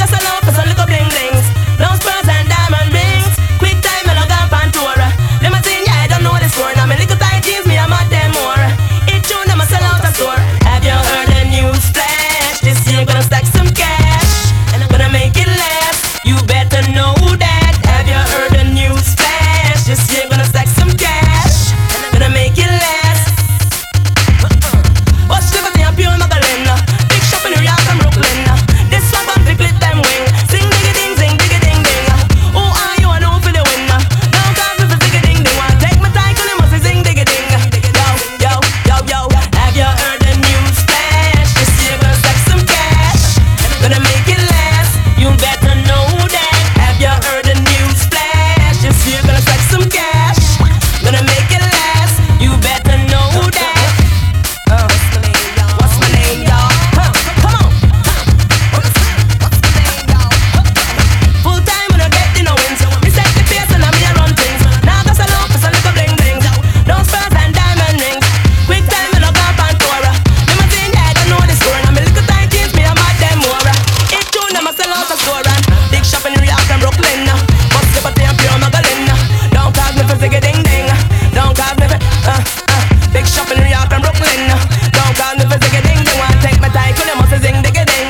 go sell out for some little bling blings. Long spurs and diamond rings. Quick time and I got Pantora. Limousine, yeah, I don't know this for. Now my little tight jeans, me, I'm at them more. It tune, I'ma sell out a store. Have you heard the news flash? This year gonna stack some cash, and I'm gonna make it last. You better know that. Have you heard the news flash? This year gonna stack some cash, and I'm gonna make it last. Watch Liberty and Pure Magdalena. Big shop in New York and Brooklyn. This one gon' to clip them wing. Sing diggy ding, sing diggy ding ding. Who are you and who for the winner? Don't call me for diggy ding ding. Wanna take my time, cause you must be sing diggy ding. Yo, yo, yo, yo. Have you heard the news flash? This year gonna stack some cash, gonna make it last. You better know that. Have you heard the news flash? This year gonna stack some cash, gonna make it last. You better know that. What's my name, y'all? Come on. What's my name, y'all? Full time when I get in the wins. Me set the pace and I me a run things. Now go sell out for some little bling blings. Don't spurs and diamond rings. Quick time when I got Pantora. Limousine, yeah, I don't know the score. Now me little tight jeans, me I'm at them more. It tune, I'ma sell out a store. And big shop in New York and Brooklyn. Bust Liberty and Pure Magdalena. Don't call me for ziggy ding ding. Don't call me for big shop in New York and Brooklyn. Don't call me for ziggy ding ding. Wanna take my time, cause you must sing diggy ding.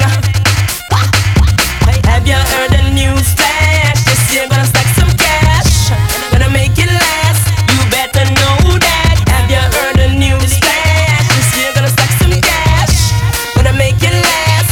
Have you heard the news flash? This year gonna stack some cash, gonna make it last. You better know that. Have you heard the news flash? This year gonna stack some cash, gonna make it last.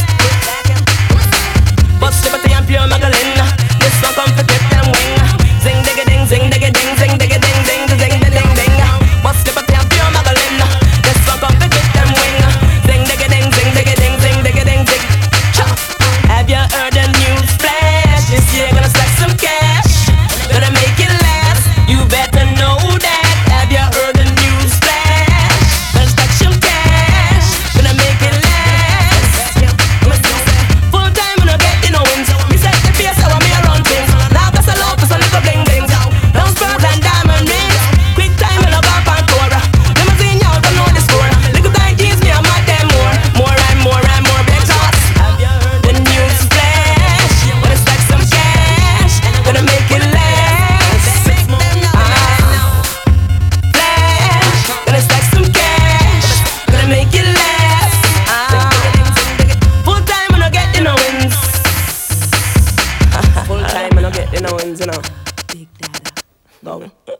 Bust Liberty and Pure Magdalena. This one come to tip them wing. Zing diggy ding, zing diggy ding, zing diggy ding, zing zing ding ding ding. Bust Liberty and Pure Magdalena. This one come to tip them wing. Zing diggy ding, zing diggy ding, zing diggy ding zing. Have you heard the news flash? This year gonna stack some cash, gonna make it last. You better know that. Have you heard the news flash? Gonna stack some cash, gonna make it last. Full time when I get in the wins. Me set the pace, how I me a run things. Now go sell out for some little bling blings. Long spurs and diamond rings. Quick time when I got Pantora. Limousine, y'all don't know the score. Little tight jeans, me I'm at them more. More and more and more big shots. Have you heard the news flash? Gonna stack some cash, gonna make it last. Flash, gonna stack some cash, gonna make it last. Full time when I get in the wins. Full time when I get in the wins, you know. Big dada. Go.